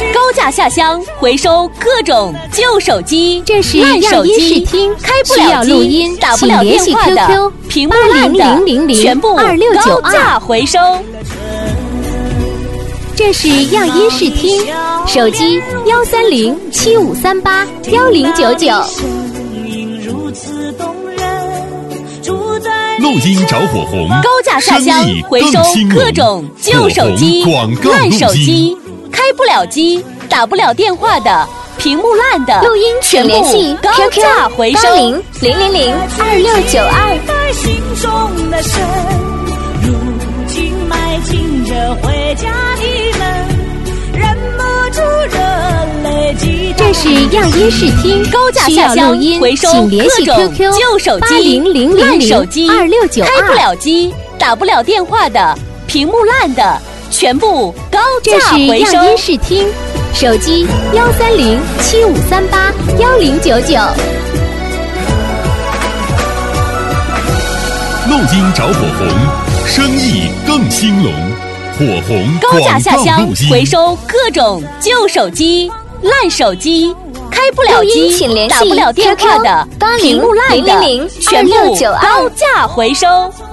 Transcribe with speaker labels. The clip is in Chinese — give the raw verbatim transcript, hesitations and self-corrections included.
Speaker 1: 高价下乡回收各种旧手机，
Speaker 2: 这是
Speaker 1: 烂手
Speaker 2: 样音视
Speaker 1: 机，
Speaker 2: 听，
Speaker 1: 开不了
Speaker 2: 需要录
Speaker 1: 机
Speaker 2: 音，
Speaker 1: 打不了电话
Speaker 2: 请联系 Q
Speaker 1: 的
Speaker 2: Q
Speaker 1: 屏幕烂的，全部高价回收。
Speaker 2: 这是样音视听，手机幺三零七五三八幺零九九。
Speaker 3: 录音找火红，
Speaker 1: 高价下乡回收各种旧手机、烂手机，开不了机、打不了电话的，屏幕烂的，
Speaker 2: 录音
Speaker 1: 全部高价回收。
Speaker 2: 零零零零二六九二。
Speaker 4: 心中的神，如今迈进着回家的门，忍不住热泪激
Speaker 2: 这是样音视听，
Speaker 1: 高价下乡回收各种旧手机、烂手机、
Speaker 2: 二六九二，
Speaker 1: 开不了机、打不了电话的，屏幕烂的，全部高价回收。
Speaker 2: 这是样音视听，手机幺三零七五三八幺零九九。
Speaker 3: 录音找火红，生意更兴隆。火红
Speaker 1: 高价下乡
Speaker 3: 录音
Speaker 1: 回收各种旧手机、烂手机，开不了机、打不了电话的，屏幕烂的，全部高价回收。